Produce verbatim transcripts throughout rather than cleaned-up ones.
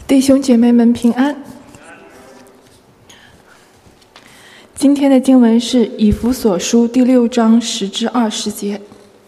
弟兄姐妹们平安。今天的经文是以弗所书第六章十至二十节。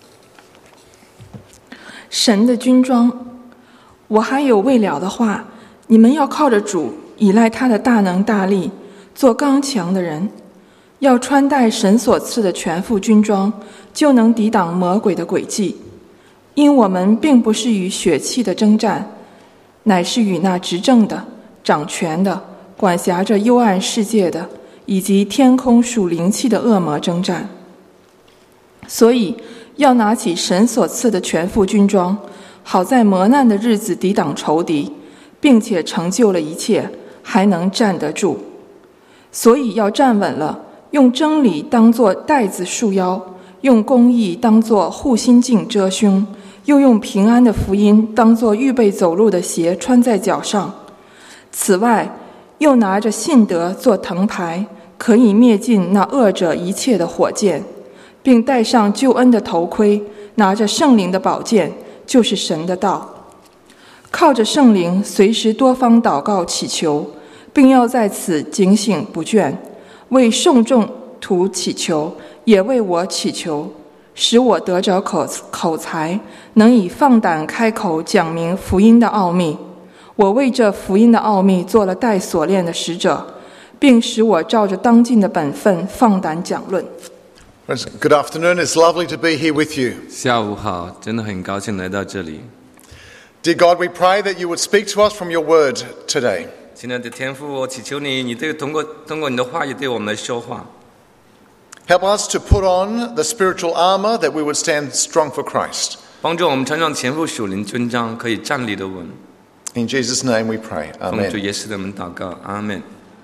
神的军装，我还有未了的话，你们要靠着主，倚赖他的大能大力，做刚强的人，要穿戴神所赐的全副军装，就能抵挡魔鬼的诡计。因我们并不是与血气的征战，乃是与那执政的、掌权的、管辖着幽暗世界的，以及天空属灵气的恶魔征战。所以要拿起神所赐的全副军装，好在磨难的日子抵挡仇敌，并且成就了一切，还能站得住。所以要站稳了，用真理当作带子束腰，用公义当作护心镜遮胸，又用平安的福音当作预备走路的鞋穿在脚上。此外，又拿着信德做藤牌，可以灭尽那恶者一切的火箭，并戴上救恩的头盔，拿着圣灵的宝剑，就是神的道。靠着圣灵，随时多方祷告祈求，并要在此警醒不倦，为众众徒祈求，也为我祈求，使我得着口口才，能以放胆开口讲明福音的奥秘。我为这福音的奥秘做了带锁链的使者，并使我照着当尽的本分放胆讲论。 Good afternoon. It's lovely to be here with you. 下午好，真的很高兴来到这里。 Dear God, we pray that you would speak to us from your word today. 亲爱的天父，我祈求你，你对通过通过你的话语对我们来说话。 Help us to put on the spiritual armor that we would stand strong for Christ. 帮助我们穿上全副属灵军装，可以站立得稳。 In Jesus' name we pray. 奉主 Amen. 耶稣的名祷告，阿们。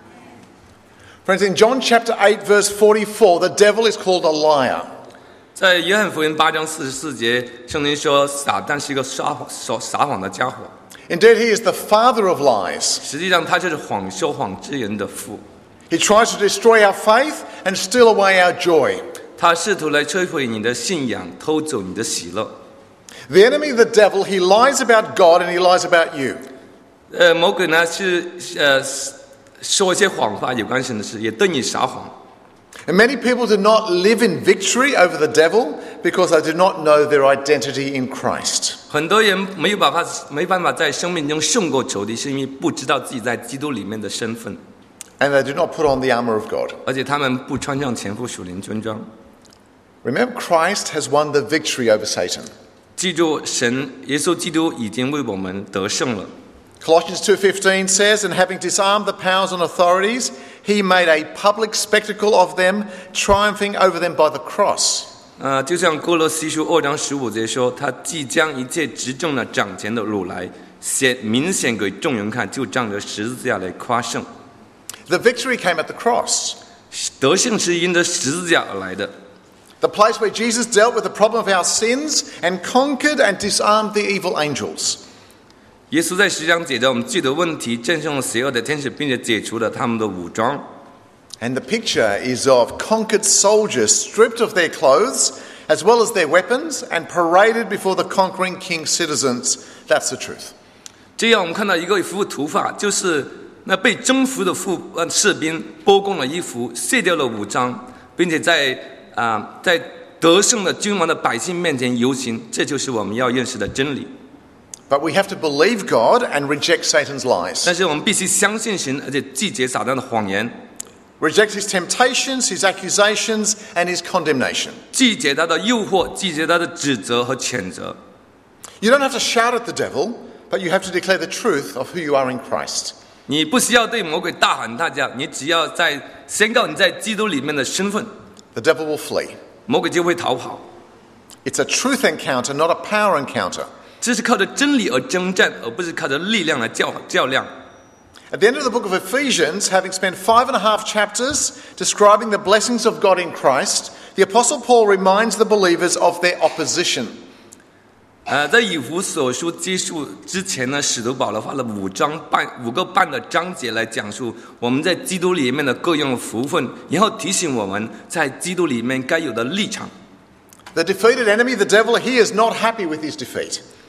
Friends, in John chapter eight, verse forty-four, the devil is called a liar. 在约翰福音八章四十四节，圣经说撒旦是一个撒谎撒谎的家伙。 Indeed, he is the father of lies. 实际上，他就是谎说谎之人的父。 He tries to destroy our faith and steal away our joy. 他试图来摧毁你的信仰，偷走你的喜乐。 The enemy, the devil, he lies about God and he lies about you. 呃，魔鬼呢是呃说一些谎话有关神的事，也对你撒谎。 And many people do not live in victory over the devil because they do not know their identity in Christ. 很多人没有办法没办法在生命中胜过仇敌，是因为不知道自己在基督里面的身份。 And they do not put on the armor of God. 而且他们不穿上全副属灵军装。 Remember, Christ has won the victory over Satan. 记住，神耶稣基督已经为我们得胜了。 Colossians two fifteen says, and having disarmed the powers and authorities, he made a public spectacle of them, triumphing over them by the cross. 呃，就像哥罗西书二章十五节说，他即将一切执政的掌权的掳来，显明显给众人看，就仗着十字架来夸胜。 The victory came at the cross. 得胜是因着十字架而来的。 The place where Jesus dealt with the problem of our sins and conquered and disarmed the evil angels. 耶稣在十字架解决我们罪的问题，战胜了邪恶的天使，并且解除了他们的武装。 And the picture is of conquered soldiers stripped of their clothes as well as their weapons and paraded before the conquering king's citizens. That's the truth. 这样我们看到一个幅图画，就是那被征服的副呃士兵剥光了衣服，卸掉了武装，并且在啊、呃、在得胜的君王的百姓面前游行，这就是我们要认识的真理。 But we have to believe God and reject Satan's lies. 但是我们必须相信神，而且拒绝撒旦的谎言， Reject his temptations, his accusations, and his condemnation. 拒绝他的诱惑，拒绝他的指责和谴责。 You don't have to shout at the devil, but you have to declare the truth of who you are in Christ. 你不需要对魔鬼大喊大叫，你只要在宣告你在基督里面的身份， The devil will flee. 魔鬼就会逃跑。 It's a truth encounter, not a power encounter. 这是靠着真理而征战，而不是靠着力量来较较量。 At the end of the book of Ephesians, having spent five and a half chapters describing the blessings of God in Christ, the Apostle Paul reminds the believers of their opposition. 呃，在以弗所书结束之前呢，使徒保罗花了五章半五个半的章节来讲述我们在基督里面的各样的福分，然后提醒我们在基督里面该有的立场。 The defeated enemy, the devil, he is not happy with his defeat.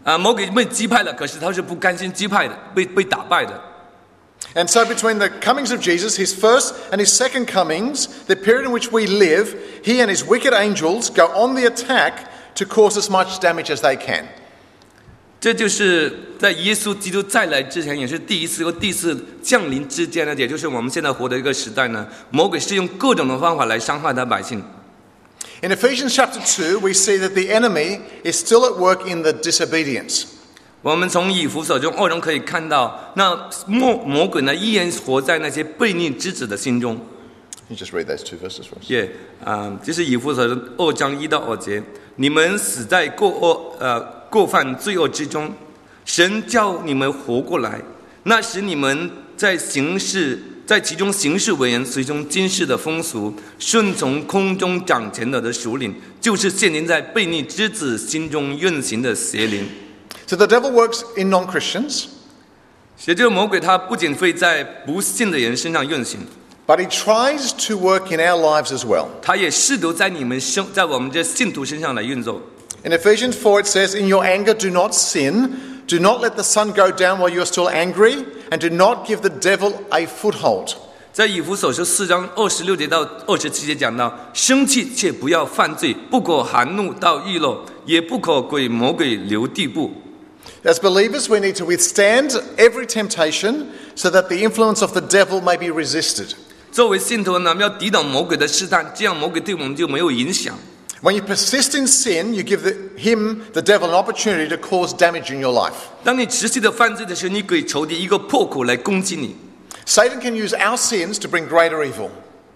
啊，魔鬼被击败了，可是他是不甘心击败的，被被打败的。 And so between the comings of Jesus, his first and his second comings, the period in which we live, he and his wicked angels go on the attack to cause as much damage as they can. 这就是在耶稣基督再来之前，也是第一次和第四降临之间呢，也就是我们现在活的一个时代呢，魔鬼是用各种的方法来伤害他百姓。 In Ephesians chapter two, we see that the enemy is still at work in the disobedience. 我们从以弗所中二中可以看到，那魔魔鬼呢依然活在那些悖逆之子的心中。 You just read those two verses for us. 也啊，就是以弗所二章一到二节，你们死在过恶呃过犯罪恶之中，神叫你们活过来，那时你们在行事在其中行事为人，随从今世的风俗，顺从空中掌权的的属灵，就是现今在悖逆之子心中运行的邪灵。 So the devil works in non-Christians. 所以这个魔鬼他不仅会在不信的人身上运行， But he tries to work in our lives as well. 他也试图在你们身在我们这信徒身上来运作。 In Ephesians four it says, In your anger do not sin, do not let the sun go down while you are still angry, and do not give the devil a foothold. 在以弗所书四章二十六节到二十七节讲到，生气却不要犯罪，不可含怒到日落，也不可给魔鬼留地步。 As believers, we need to withstand every temptation so that the influence of the devil may be resisted. 作为信徒呢，我们要抵挡魔鬼的试探，这样魔鬼对我们就没有影响。 When you persist in sin, you give the, him, the devil, an opportunity to cause damage in your life. 当你持续的犯罪的时候，你给仇敌一个破口来攻击你。 Satan can use our sins to bring greater evil.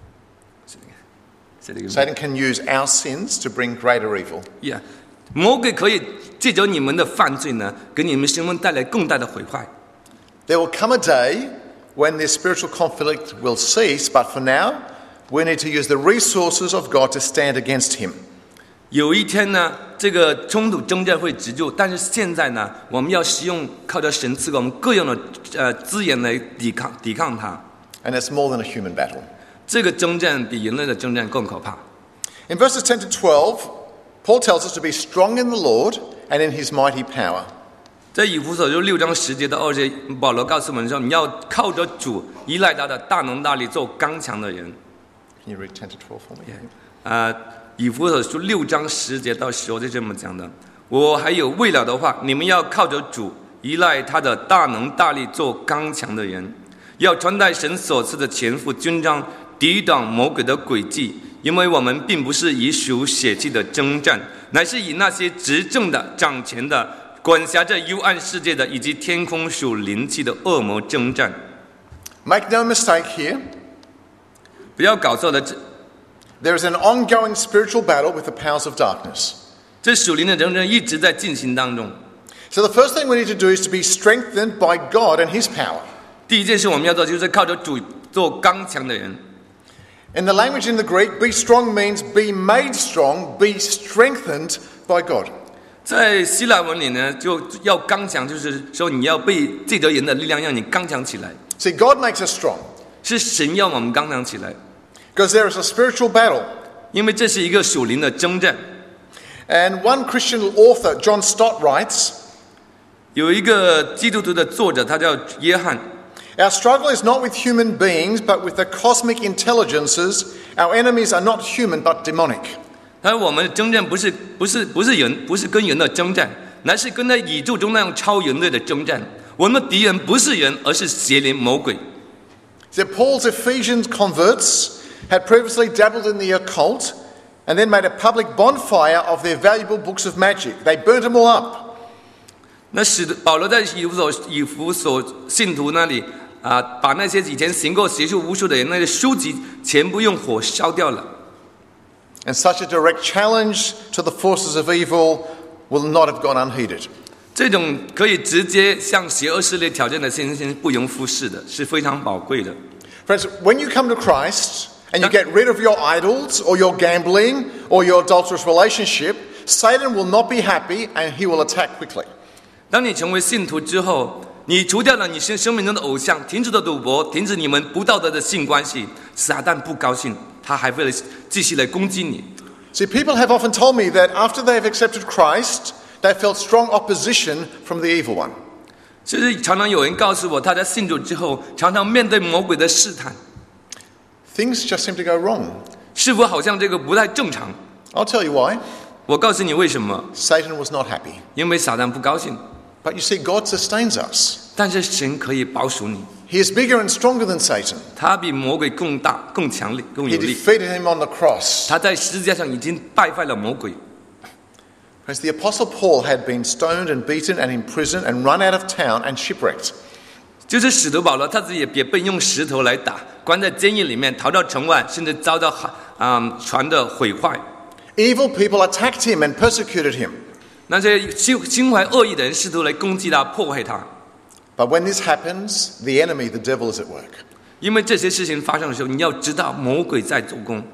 Satan can use our sins to bring greater evil. Yeah. 魔鬼可以借着你们的犯罪呢，给你们生命带来更大的毁坏。 There will come a day when this spiritual conflict will cease, but for now, we need to use the resources of God to stand against him. 有一天呢，这个冲突征战会止住，但是现在呢，我们要使用靠着神赐给我们各样的呃资源来抵抗抵抗它。 And it's more than a human battle. 这个征战比人类的征战更可怕。 In verses ten to twelve, Paul tells us to be strong in the Lord and in his mighty power. 在以弗所书六章十节到二节，保罗告诉我们说，你要靠着主，依赖他的大能大力，做刚强的人。 Can you read ten to twelve for me? Yeah. 呃，以弗所书六章十节到十节这么讲的。我还有未了的话，你们要靠着主，依赖他的大能大力，做刚强的人，要穿戴神所赐的全副军装，抵挡魔鬼的诡计。因为我们并不是以属血气的征战，乃是以那些执政的、掌权的、管辖着幽暗世界的，以及天空属灵气的恶魔征战。 Make no mistake here. 不要搞错了，这 There is an ongoing spiritual battle with the powers of darkness. 这属灵的征战一直在进行当中。 So the first thing we need to do is to be strengthened by God and his power. 第一件事我们要做，就是靠着主做刚强的人。 In the language in the Greek, be strong means be made strong, be strengthened by God. 在希腊文里呢，就要刚强，就是说你要被借着人的力量让你刚强起来。 See, God makes us strong 是神要我们刚强起来， because there is a spiritual battle. 因为这是一个属灵的征战。 And one Christian author, John Stott, writes, 有一个基督徒的作者，他叫约翰。 Our struggle is not with human beings, but with the cosmic intelligences. Our enemies are not human, but demonic. 他说我们的征战不是不是不是人，不是跟人的征战，乃是跟在宇宙中那样超人类的征战。我们的敌人不是人，而是邪灵魔鬼。 So Paul's Ephesians converts had previously dabbled in the occult and then made a public bonfire of their valuable books of magic. They burnt them all up. 那使得保罗在以弗所以弗所信徒那里啊，把那些以前行过邪术巫术的人那些书籍全部用火烧掉了。 And such a direct challenge to the forces of evil will not have gone unheeded. 这种可以直接向邪恶势力挑战的信心不容忽视的，是非常宝贵的。 Friends, when you come to Christ and you get rid of your idols or your gambling or your adulterous relationship, Satan will not be happy and he will attack quickly. 当你成为信徒之后，你除掉了你生生命中的偶像，停止了赌博，停止你们不道德的性关系，撒旦不高兴，他还会继续来攻击你。 See, people have often told me that after they've accepted Christ, They felt strong opposition from the evil one. 就是常常有人告诉我，他在信主之后，常常面对魔鬼的试探， Things just seem to go wrong. 是否好像这个不太正常？ I'll tell you why. 我告诉你为什么？ Satan was not happy. 因为撒旦不高兴， But you see, God sustains us. 但是神可以保守你， He is bigger and stronger than Satan. 他比魔鬼更大、更强力、更 He 有力。 defeated him on the cross. 他在十字架上已经败坏了魔鬼。 As the Apostle Paul had been stoned and beaten and imprisoned and run out of town and shipwrecked. 就是使徒保罗他自己也被用石头来打，关在监狱里面，逃到城外，甚至遭到啊、嗯、船的毁坏。 Evil people attacked him and persecuted him. 那些心心怀恶意的人试图来攻击他、迫害他。 But when this happens, the enemy, the devil, is at work. 因为这些事情发生的时候，你要知道魔鬼在做工。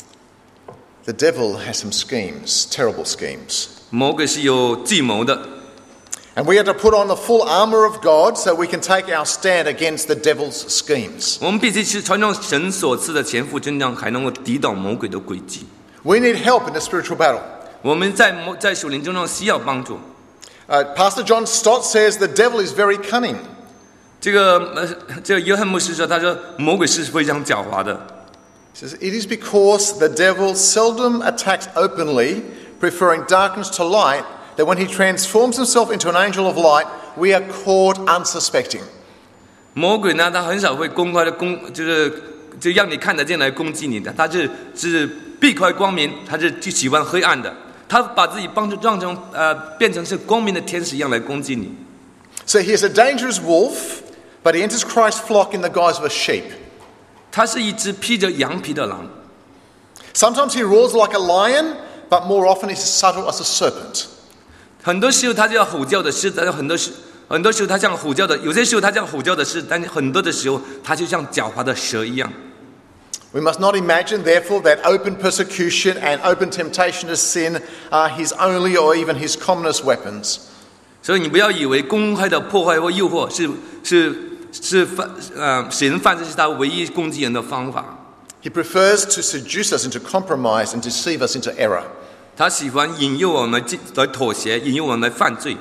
The devil has some schemes, terrible schemes. 魔鬼是有计谋的， And we have to put on the full armour of God so we can take our stand against the devil's schemes. 我们必须是穿上神所赐的全副军装，还能够抵挡魔鬼的诡计。 We need help in the spiritual battle. 我们在魔在属灵中中需要帮助。 Uh, Pastor John Stott says the devil is very cunning. 这个呃，这个约翰牧师说，他说魔鬼是非常狡猾的。 He says it is because the devil seldom attacks openly, preferring darkness to light, that when he transforms himself into an angel of light, we are caught unsuspecting. 魔鬼呢，他很少会公开的攻，就是就让你看得见来攻击你的，他是是避开光明，他是就喜欢黑暗的，他把自己帮助让成呃变成是光明的天使一样来攻击你。 So he is a dangerous wolf, but he enters Christ's flock in the guise of a sheep. 他是一只披着羊皮的狼， Sometimes he roars like a lion, but more often he's as subtle as a serpent. 很多时候他就要吼叫的狮子，但是很多时很多时候他像吼叫的，有些时候他像吼叫的狮子，但是很多的时候他就像狡猾的蛇一样。 We must not imagine, therefore, that open persecution and open temptation to sin are his only or even his commonest weapons. 所以你不要以为公开的破坏或诱惑是是是犯呃使人犯罪是他唯一攻击人的方法。 He prefers to seduce us into compromise and deceive us into error. 他喜欢引诱我们来妥协，引诱我们来犯罪。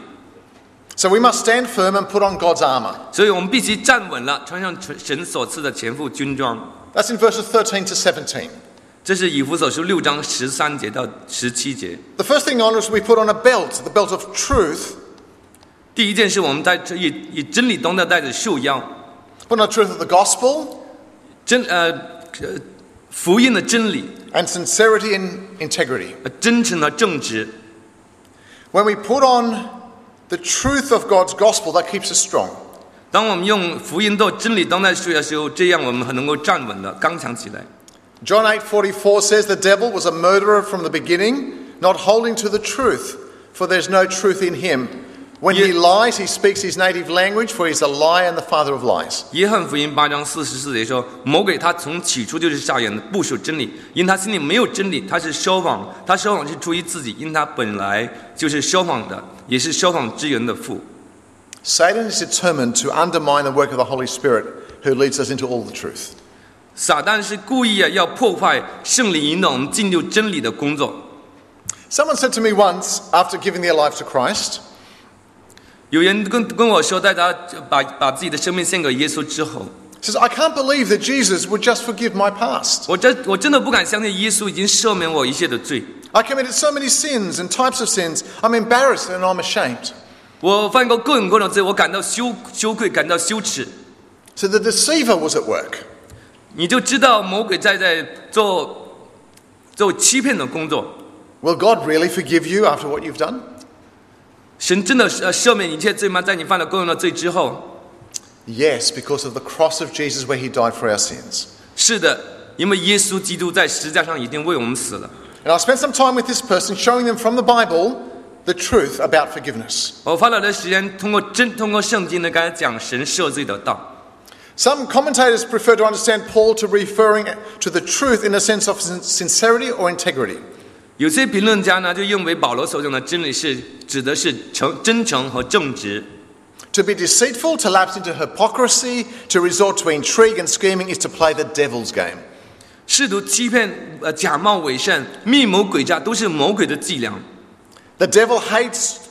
So we must stand firm and put on God's armour. 所以我们必须站稳了，穿上神所赐的全副军装。 That's in verses thirteen to seventeen. 这是以弗所书六章十三节到十七节。 The first thing on is we put on a belt, the belt of truth. 第一件事，我们在以以真理当的带着束腰， Put on the truth of the gospel 真呃呃福音的真理， and sincerity and integrity. 呃真诚的正直。 When we put on the truth of God's gospel, that keeps us strong. 当我们用福音到真理当代束的时候，这样我们很能够站稳的，刚强起来。 John eight forty-four says the devil was a murderer from the beginning, not holding to the truth, for there's no truth in him. When he lies, he speaks his native language, for he's a liar and the father of lies. 约翰福音八章四十四节说，魔鬼他从起初就是杀人的，不属真理，因他心里没有真理，他是说谎，他说谎是出于自己，因他本来就是说谎的，也是说谎之人的父。 Satan is determined to undermine the work of the Holy Spirit, who leads us into all the truth. 撒旦是故意啊要破坏圣灵引导我们进入真理的工作。 Someone said to me once, after giving their life to Christ, 有人跟跟我说，在他把把自己的生命献给耶稣之后， says, I can't believe that Jesus would just forgive my past. 我真我真的不敢相信耶稣已经赦免我一切的罪。 I committed so many sins and types of sins. I'm embarrassed and I'm ashamed. 我犯过各种各种罪，我感到羞羞愧，感到羞耻。 So the deceiver was at work. 你就知道魔鬼在在做做欺骗的工作。 Will God really forgive you after what you've done? 神真的呃赦免一切罪吗？在你犯了各样的罪之后， Yes, because of the cross of Jesus where he died for our sins. 是的，因为耶稣基督在十字架上已经为我们死了。 And I spent some time with this person showing them from the Bible the truth about forgiveness. 我花了的时间通过真通过圣经呢，跟他讲神赦罪的道。 Some commentators prefer to understand Paul to be referring to the truth in a sense of sincerity or integrity. 有些评论家呢，就认为保罗所讲的真理是指的是诚真诚和正直。 To be deceitful, to lapse into hypocrisy, to resort to intrigue and scheming is to play the devil's game. 试图欺骗、呃假冒伪善、密谋诡诈，都是魔鬼的伎俩。 The devil hates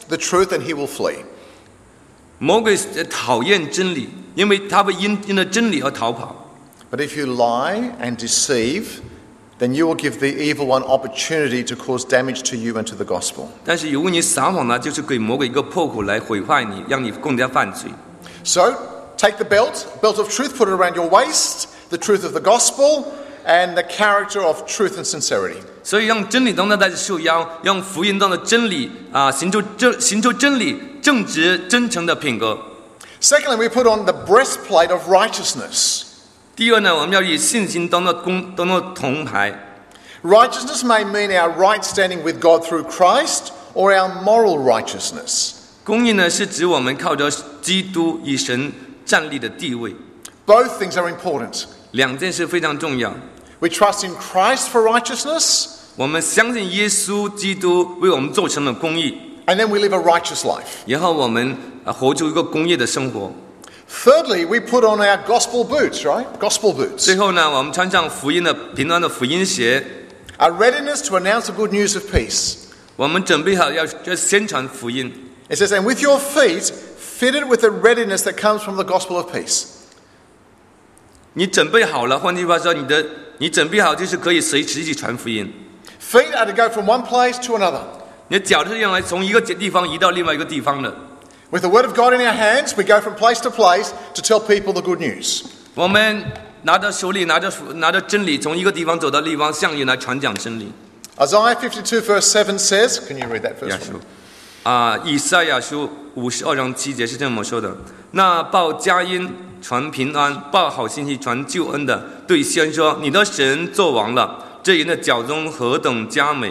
the truth and he will flee. 魔鬼讨厌真理，因为他会因因着真理而逃跑。 But if you lie and deceive, then you will give the evil one opportunity to cause damage to you and to the gospel. 但是如果你撒谎呢，就是给魔鬼一个破口来毁坏你，让你更加犯罪。 So, take the belt, belt of truth, put it around your waist, the truth of the gospel, and the character of truth and sincerity. 所以让真理当中带着束腰，让福音当中的真理啊，行出真行出真理、正直、真诚的品格。 Secondly, we put on the breastplate of righteousness. 第二呢，我们要以信心当做弓当做铜牌。 Righteousness may mean our right standing with God through Christ or our moral righteousness. 公义呢，是指我们靠着基督与神站立的地位。 Both things are important. 两件事非常重要。 We trust in Christ for righteousness. 我们相信耶稣基督为我们做成了公义， And then we live a righteous life. 然后我们活出一个公义的生活。 Thirdly, we put on our gospel boots, right? Gospel boots. 最后呢，我们穿上福音的平安的福音鞋， A readiness to announce the good news of peace. 我们准备好要要宣传福音。 It says, and with your feet fitted with the readiness that comes from the gospel of peace. 你准备好了，换句话说，你的你准备好就是可以随时去传福音。 Feet are to go from one place to another. 你的脚是用来从一个地方移到另外一个地方的。 With the word of God in our hands, we go from place to place to tell people the good news. 我们拿着手里拿着拿着真理，从一个地方走到另一地方，向人来传讲真理。 Isaiah fifty-two verse seven says, can you read that first 亚 one? 述啊，以赛亚书五十二章七节是这么说的：那报佳音、传平安、报好信息、传救恩的，对先说：你的神作王了。这人的脚中何等佳美！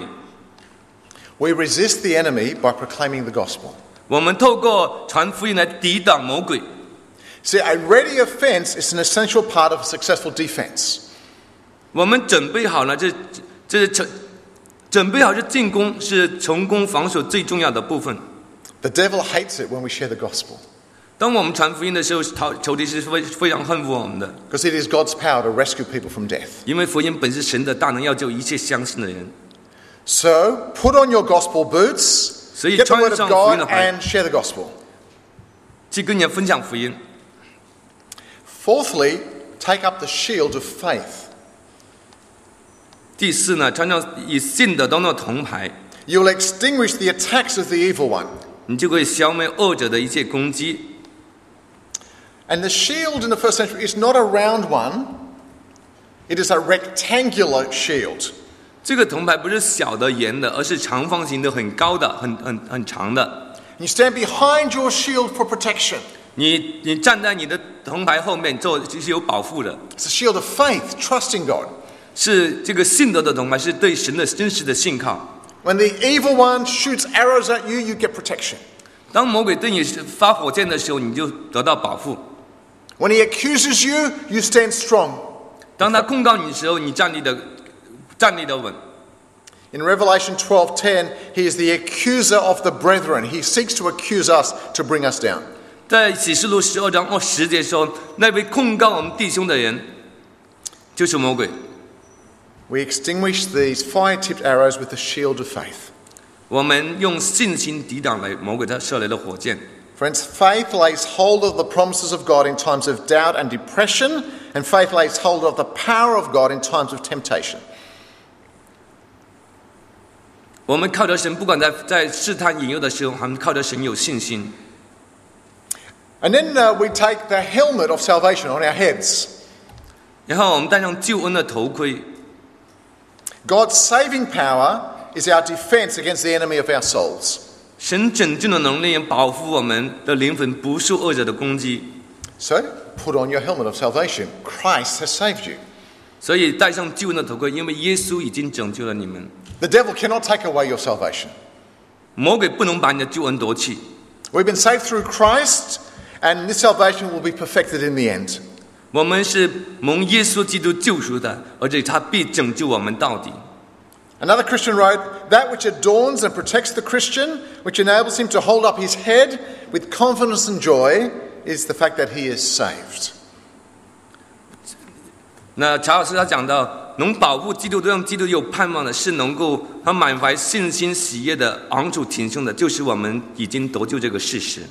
We resist the enemy by proclaiming the gospel. 我们透过传福音来抵挡魔鬼。 See, a ready offense is an essential part of a successful defense. 我们准备好了，这这是成准备好这进攻是成功防守最重要的部分。 The devil hates it when we share the gospel 当我们传福音的时候，仇敌是非非常恨恶我们的， because it is God's power to rescue people from death. 因为福音本是神的大能，要救一切相信的人。 So, put on your gospel boots, 所以 get the word of 穿上福音的 God 牌， and share the gospel. 去跟人分享福音。 Fourthly, take up the shield of faith. 第四呢，穿上以信的当做铜牌， You'll extinguish the attacks of the evil one. 你就可以消灭恶者的一切攻击。 And the shield in the first century is not a round one, it is a rectangular shield. 这个铜牌不是小的圆的，而是长方形的，很高的，很很很长的。 You stand behind your shield for protection. 你你站在你的铜牌后面做，就是有保护的。 It's a shield of faith, trusting God. 是这个信德的铜牌，是对神的真实的信靠。 When the evil one shoots arrows at you, you get protection. 当魔鬼对你发火箭的时候，你就得到保护。 When he accuses you, you stand strong. 当他控告你的时候，你站立的站立的稳。 In Revelation twelve ten, he is the accuser of the brethren. He seeks to accuse us to bring us down. 在启示录十二章二十节说，那位控告我们弟兄的人，就是魔鬼。 We extinguish these fire-tipped arrows with the shield of faith. 我们用信心抵挡来魔鬼他射来的火箭。 Friends, faith lays hold of the promises of God in times of doubt and depression, and faith lays hold of the power of God in times of temptation. 我们靠着神，不管在在试探引诱的时候，我们靠着神有信心。 And then uh, we take the helmet of salvation on our heads. 然后我们戴上救恩的头盔。 God's saving power is our defense against the enemy of our souls. 神拯救的能力保护我们的灵魂不受恶者的攻击。 So, put on your helmet of salvation. Christ has saved you. 所以戴上救恩的头盔，因为耶稣已经拯救了你们。 The devil cannot take away your salvation. 魔鬼不能把你的救恩夺去。 We've been saved through Christ, and this salvation will be perfected in the end. 我们是蒙耶稣基督救赎的，而且他必拯救我们到底。 Another Christian wrote, that which adorns and protects the Christian, which enables him to hold up his head with confidence and joy, is the fact that he is saved. 那查尔斯他讲到， 能保护基督徒，让基督徒有盼望的，是能够他满怀信心喜悦的昂首挺胸的，就是我们已经得救这个事实。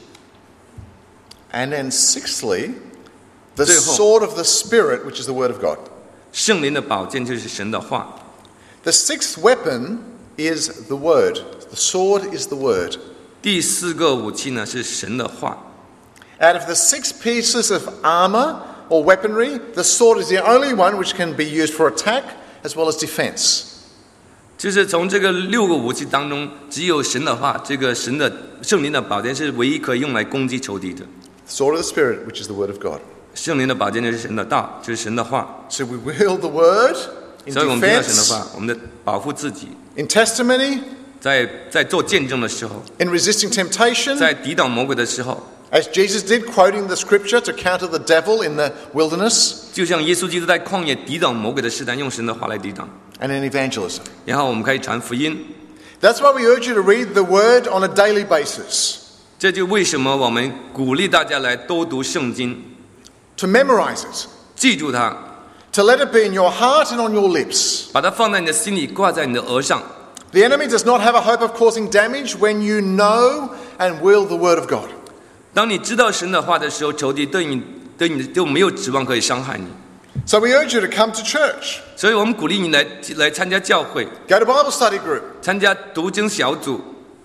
And then sixthly, the 最后， sword of the Spirit, which is the word of God. 圣灵的宝剑就是神的话。 The sixth weapon is the word. The sword is the word. 第四个武器呢是神的话。 Out of the six pieces of armor or weaponry, the sword is the only one which can be used for attack as well as defense. 就是从这个六个武器当中，只有神的话，这个神的圣灵的宝剑是唯一可以用来攻击仇敌的。 Sword of the Spirit, which is the word of God. 圣灵的宝剑就是神的道，就是神的话。 So we wield the word in 所以我们听到神的 defense, 话，我们的保护自己， in testimony, 在在做见证的时候， in resisting temptation, 在抵挡魔鬼的时候， as Jesus did, quoting the scripture to counter the devil in the wilderness, 就像耶稣基督在旷野抵挡魔鬼的试探，用神的话来抵挡。 and in evangelism. 然后我们可以传福音， That's why we urge you to read the word on a daily basis, 这就为什么我们鼓励大家来多读圣经， to memorize it, 记住它， to let it be in your heart and on your lips. 把它放在你的心里，挂在你的额上。 The enemy does not have a hope of causing damage when you know and wield the word of God. 当你知道神的话的时候，仇敌对你对你就没有指望可以伤害你。 So we urge you to come to church, 所以我们鼓励你来来参加教会， go to Bible study group, 参加读经小组，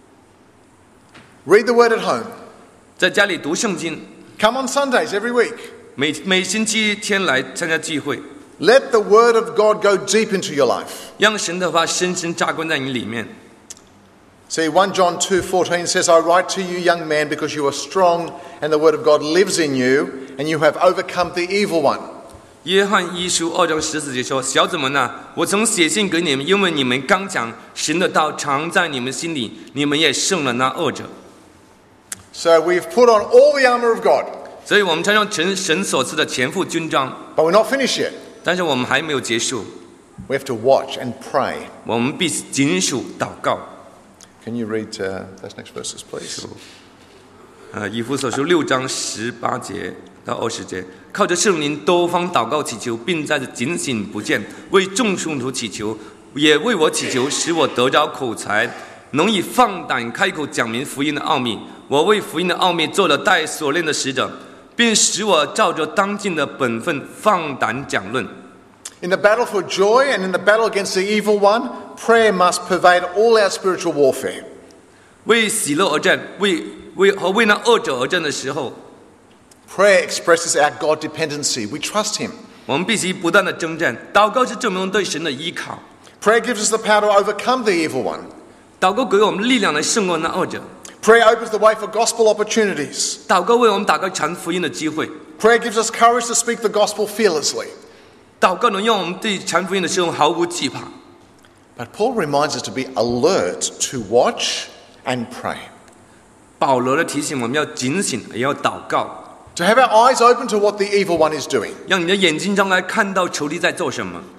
read the word at home, 在家里读圣经， come on Sundays every week. 每每星期天来参加聚会， Let the word of God go deep into your life. 让神的话深深扎根在你里面。 See, First John two fourteen says, I write to you, young man, because you are strong and the word of God lives in you, and you have overcome the evil one. 约翰一书二章十四节说：“小子们呐、啊，我曾写信给你们，因为你们刚强，神的道常在你们心里，你们也胜了那恶者。” So we've put on all the armor of God, 所以我们穿上神神所赐的全副军装， but we're not finished yet. 但是我们还没有结束， We have to watch and pray. 我们必须谨守祷告。 Can you read uh, those next verses, please? 呃，以弗所书六章十八节到二十节，靠着圣灵多方祷告祈求，并在这警醒不见，为众圣徒祈求，也为我祈求，使我得着口才，能以放胆开口讲明福音的奥秘。我为福音的奥秘做了带锁链的使者，并使我照着当尽的本分放胆讲论。 In the battle for joy and in the battle against the evil one, prayer must pervade all our spiritual warfare. 为喜乐而战，为为和为那恶者而战的时候， Prayer expresses our God dependency. We trust Him. 我们必须不断的征战。祷告是证明对神的依靠， Prayer gives us the power to overcome the evil one. 祷告给我们力量来胜过那恶者。 Prayer opens the way for gospel opportunities. 祷告为我们打开传福音的机会， Prayer gives us courage to speak the gospel fearlessly. 祷告能让我们对传福音的时候毫无惧怕。 But Paul reminds us to be alert, to watch and pray. 保罗的提醒我们要警醒，也要祷告， To have our eyes open to what the evil one is doing. 让你的眼睛张开，看到仇敌在做什么。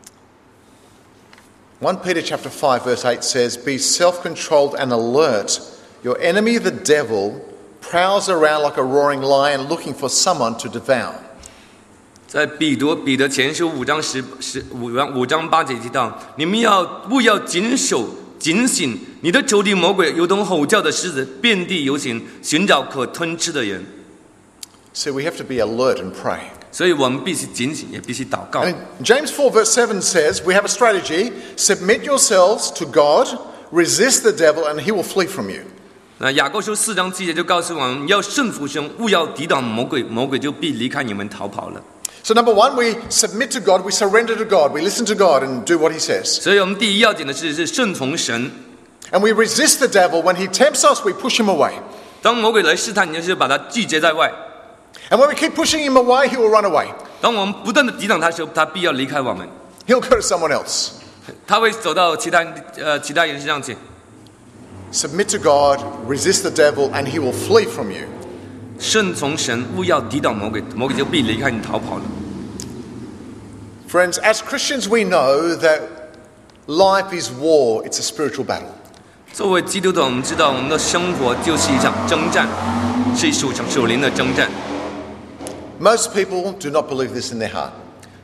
First Peter chapter five verse eight says, Be self-controlled and alert. Your enemy, the devil, prowls around like a roaring lion looking for someone to devour. 在彼得彼得前书五章十十五章五章八节提到，你们要务要谨守警醒，你的仇敌魔鬼如同吼叫的狮子，遍地游行，寻找可吞吃的人。 So we have to be alert and pray. 所以我们必须警醒，也必须祷告。 And James four verse seven says, We have a strategy. Submit yourselves to God, resist the devil, and he will flee from you. 那雅各书四章七节就告诉我们，要顺服神，勿要抵挡魔鬼，魔鬼就必离开你们逃跑了。 So number one, we submit to God, we surrender to God, we listen to God and do what he says. 所以我们第一要紧的是是顺从神。 And we resist the devil. When he tempts us, we push him away. 当魔鬼来试探你，就是把他拒绝在外。 And when we keep pushing him away, he will run away. 当我们不断的抵挡他的时候，他必要离开我们， He'll go to someone else. 他会走到其他呃其他人身上去。 Submit to God, resist the devil, and he will flee from you. 顺从神，勿要抵挡魔鬼，魔鬼就必离开你逃跑了。 Friends, as Christians, we know that life is war. It's a spiritual battle. 作为基督徒，我们知道我们的生活就是一场征战，是一场属灵的征战。 Most people do not believe this in their heart.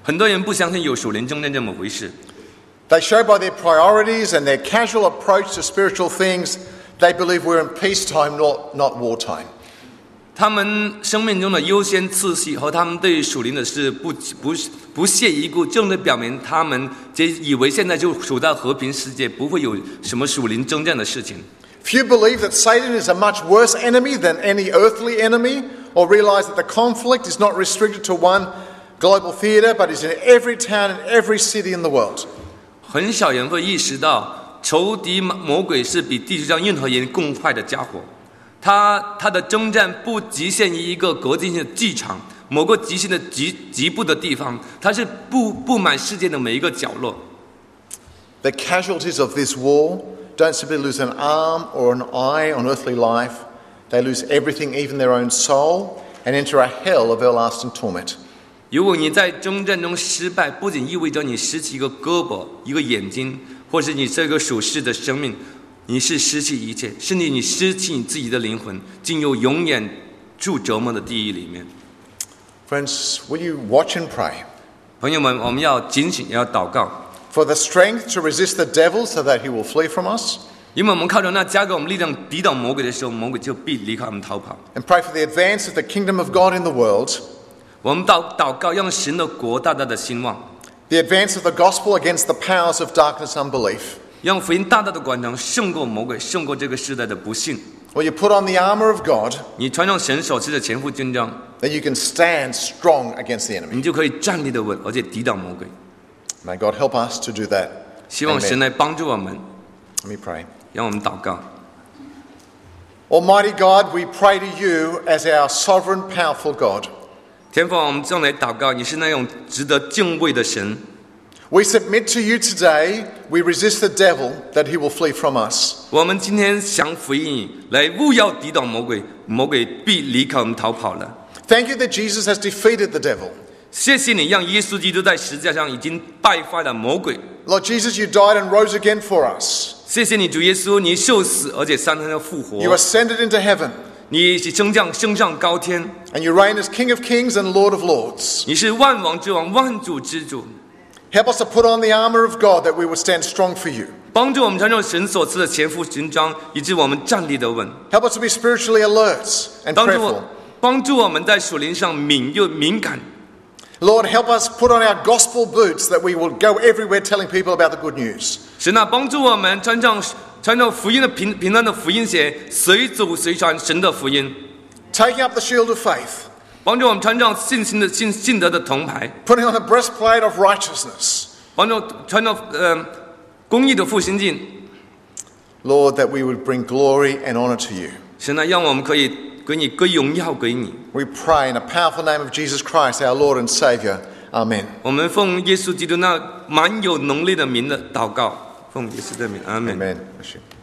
很多人不相信有属灵征战这么回事。 They show by their priorities and their casual approach to spiritual things, they believe we're in peacetime, not, not wartime. 他们生命中的优先次序和他们对属灵的事不不不屑一顾，正在表明他们以为现在就处在和平世界，不会有什么属灵征战的事情。 Few believe that Satan is a much worse enemy than any earthly enemy, or realize that the conflict is not restricted to one global theatre, but is in every town and every city in the world. 很少人会意识到，仇敌魔鬼是比地球上任何人更坏的家伙。他他的征战不局限于一个国际性的剧场，某个极限的局局部的地方，他是布布满世界的每一个角落。 The casualties of this war don't simply lose an arm or an eye on earthly life. They lose everything, even their own soul, and enter a hell of everlasting torment. 如果你在征战中失败，不仅意味着你失去一个胳膊、一个眼睛，或是你这个属世的生命，你是失去一切，甚至你失去你自己的灵魂，进入永远住折磨的地狱里面。 Friends, will you watch and pray? 朋友们，我们要警醒，也要祷告。 For the strength to resist the devil so that he will flee from us. 因为我们靠着那加给我们力量抵挡魔鬼的时候，魔鬼就必离开我们逃跑。 And pray for the advance of the kingdom of God in the world. 我们祷祷告，让神的国大大的兴旺。 The advance of the gospel against the powers of darkness and unbelief. 让福音大大的广场胜过魔鬼，胜过这个时代的不幸。 Will you put on the armor of God? 你穿上神所赐的全副军装， Then you can stand strong against the enemy. 你就可以站立的稳，而且抵挡魔鬼。 May God help us to do that. 希望神来帮助我们。 Let me pray. 让我们祷告。 Almighty God, we pray to you as our sovereign, powerful God. 天父，我们正来祷告，你是那种值得敬畏的神。 We submit to you today. We resist the devil that he will flee from us. 我们今天降服于你，来勿要抵挡魔鬼，魔鬼必离开我们逃跑了。 Thank you that Jesus has defeated the devil. 谢谢你，让耶稣基督在十字架上已经败坏了魔鬼。 Lord Jesus, you died and rose again for us. 谢谢你，主耶稣，你受死，而且三天要复活。 You ascended into heaven. 你升降升上高天， And you reign as King of Kings and Lord of Lords. 你是万王之王，万主之主。 Help us to put on the armor of God that we will stand strong for you. 帮助我们穿上神所赐的全副军装，以致我们站立得稳。 Help us to be spiritually alert and 帮助 prayerful. 我，帮助我们在属灵上敏锐敏感。 Lord, help us put on our gospel boots that we will go everywhere telling people about the good news. 神啊，帮助我们穿上穿上福音的平平安的福音鞋，随走随传神的福音。 Taking up the shield of faith. 帮助我们穿上信心的信信德的铜牌， Putting on the breastplate of righteousness. 帮助穿上呃公义的复兴镜。 Lord, that we would bring glory and honor to you. 神啊，让我们可以给你归荣耀给你。 We pray in a powerful name of Jesus Christ, our Lord and Savior. Amen. 我们奉耶稣基督那满有能力的名的祷告，奉耶稣的名，阿门。 Amen.